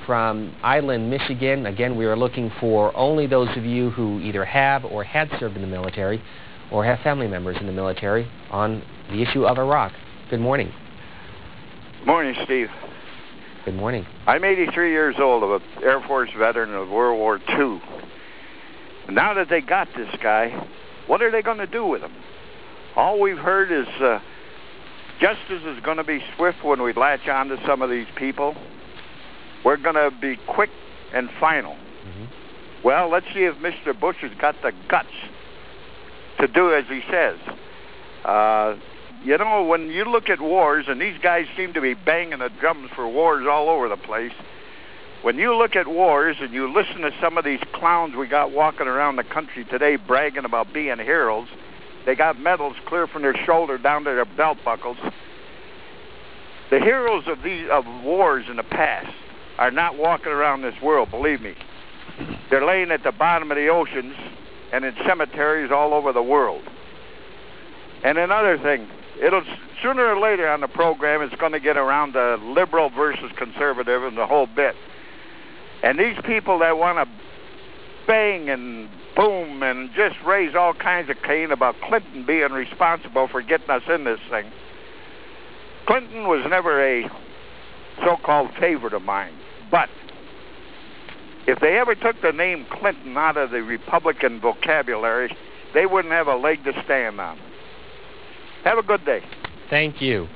from Island, Michigan. Again, we are looking for only those of you who either have or had served in the military or have family members in the military on the issue of Iraq. Good morning. Morning, Steve. Good morning. I'm 83 years old, of an Air Force veteran of World War II. Now that they got this guy, what are they going to do with him? All we've heard is justice is going to be swift when we latch on to some of these people. We're going to be quick and final. Mm-hmm. Well, let's see if Mr. Bush has got the guts to do as he says. You know, when you look at wars, and these guys seem to be banging the drums for wars all over the place, when you look at wars and you listen to some of these clowns we got walking around the country today bragging about being heroes, they got medals clear from their shoulder down to their belt buckles. The heroes of wars in the past are not walking around this world, believe me. They're laying at the bottom of the oceans and in cemeteries all over the world. And another thing, sooner or later on the program, it's going to get around to liberal versus conservative and the whole bit. And these people that want to bang and boom and just raise all kinds of cane about Clinton being responsible for getting us in this thing. Clinton was never a so-called favorite of mine. But if they ever took the name Clinton out of the Republican vocabulary, they wouldn't have a leg to stand on. Have a good day. Thank you.